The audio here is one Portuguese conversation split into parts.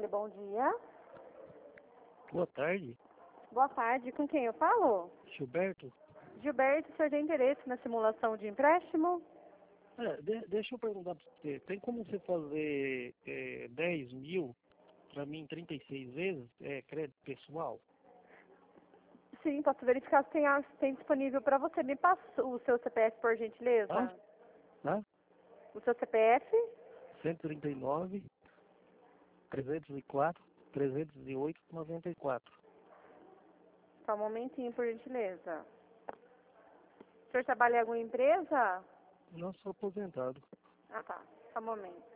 Cicred, bom dia. Boa tarde, Boa tarde, com quem eu falo? Gilberto. Gilberto, o senhor tem interesse na simulação de empréstimo? Deixa eu perguntar para você, tem como você fazer 10 mil para mim 36 vezes, crédito pessoal? Sim, posso verificar se tem disponível para você. Me passa o seu CPF, por gentileza. Tá? O seu CPF? 139, 304, 308, 94. Só um momentinho, por gentileza. O senhor trabalha em alguma empresa? Não sou aposentado. Ah, tá. Só um momento.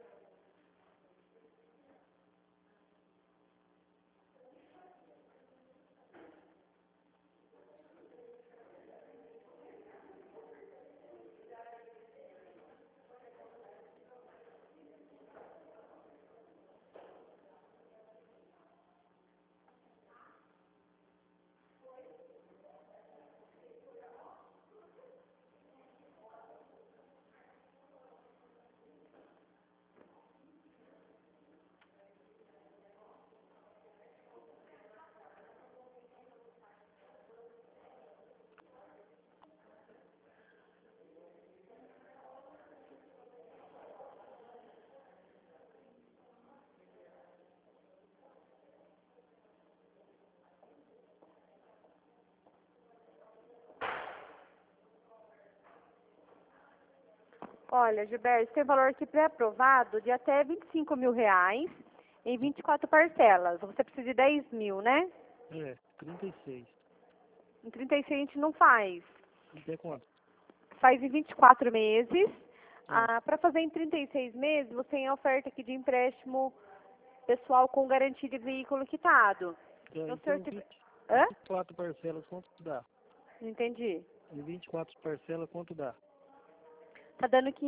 Olha, Gilberto, tem valor aqui pré-aprovado de até R$ 25.000 em 24 parcelas. Você precisa de 10 mil, né? 36. Em 36 a gente não faz. Até quanto? Faz em 24 meses. É. Para fazer em 36 meses, você tem a oferta aqui de empréstimo pessoal com garantia de veículo quitado. Então, o senhor... 24 parcelas, quanto dá? Não entendi. Em 24 parcelas, quanto dá? Tá dando R$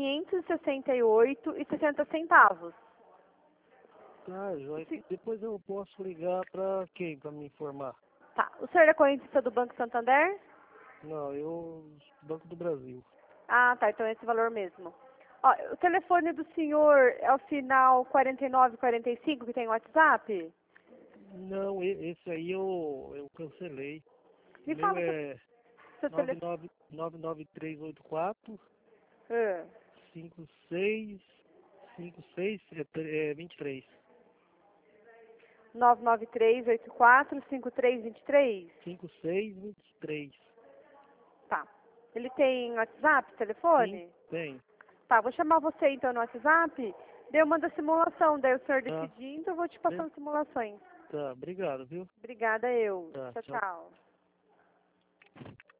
568,60. Tá, joia. Depois eu posso ligar para quem para me informar? Tá. O senhor é correntista do Banco Santander? Não, Banco do Brasil. Ah, tá. Então é esse valor mesmo. Ó, o telefone do senhor é o final 4945 que tem WhatsApp? Não, esse aí eu cancelei. O Me meu fala é seu telefone. 99384 Ah, 56 23. 993845323? 5623. Tá. Ele tem WhatsApp, Sim, telefone? tem. Tá, vou chamar você então no WhatsApp. Daí eu mando a simulação, daí o senhor Tá, decidindo, eu vou te passando simulações. tá, obrigado, viu? Obrigada, eu. Tá, Tchau, tchau. tchau.